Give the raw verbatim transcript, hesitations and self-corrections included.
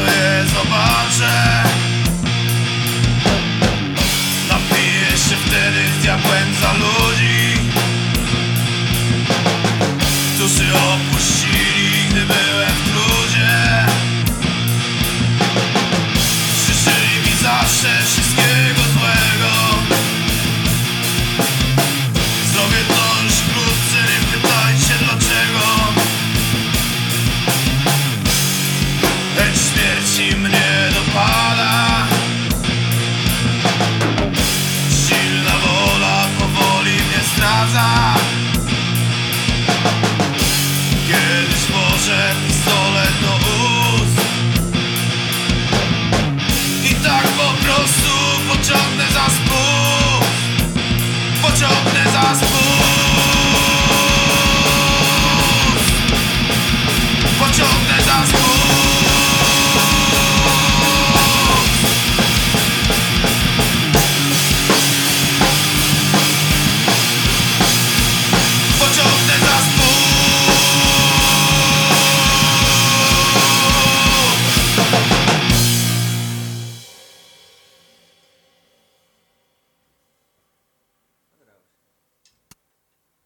je zobaczę. Napiję się wtedy z diabłem za ludzi, którzy opuścili, gdy byłem w trudzie. Życzyli mi zawsze wszystkiego złego. Zrobię to już wkrótce, nie pytajcie dlaczego. Lecz śmierci mnie